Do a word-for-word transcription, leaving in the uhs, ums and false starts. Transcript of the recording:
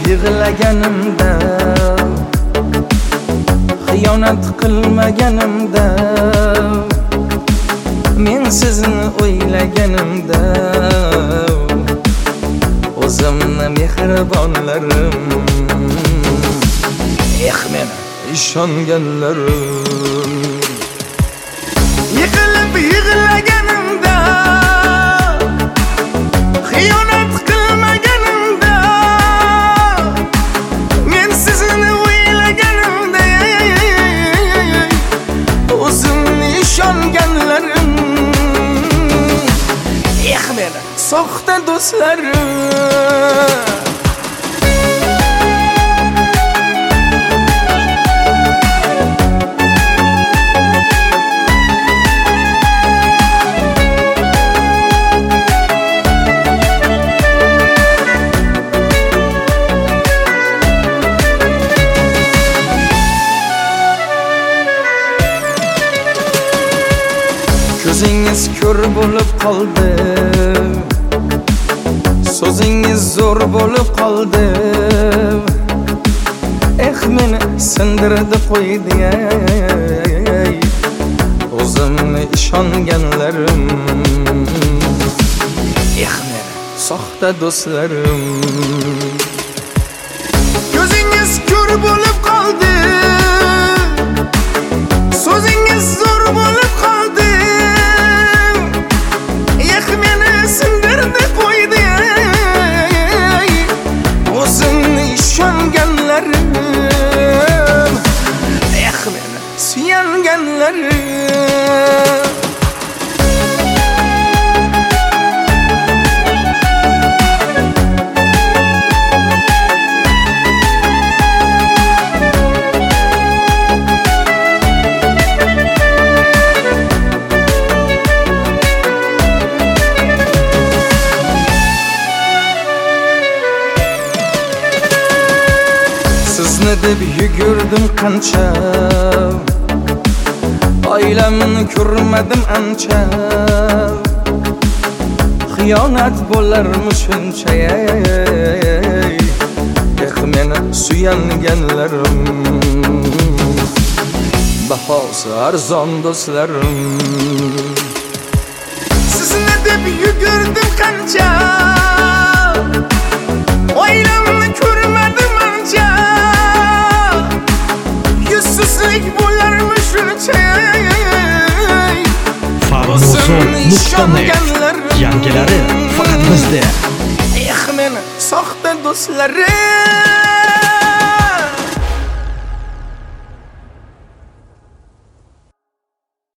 yig'laganimda, xiyonat qilmaganimda, men sizni o'ylaganimda, o'zimni mehribonlarim, eh meni ishonganlarim. Yiqilib yig'laganimda, xiyonat qilmaganimda, men sizni o'ylaganimda, o'zimni ishonganlarim, eh meni soxta do'stlarim. Ko'zingiz ko'r bo'lib qoldi, so'zingiz zo'r bo'lib qoldi, eh meni sindirdi qo'ydi, o'zimni ishonganlarim, eh meni soxta do'stlarim. Ko'zingiz ko'r bo'lib qoldi, so'zingiz zo'r bo'lib qoldi, suyanganlarim. Sizni deb yugurdim qancha, oilamni ko'rmadim ancha, xiyonat bo'larmi shuncha, eh meni suyanganlarim, bahosi arzon do'stlarim. Sizni deb yugurdim qancha, oilamni ko'rmadim ancha, yuzsizlik bo'larmi shuncha, yangilari faqat bizda. Eh meni soxta do'stlarim.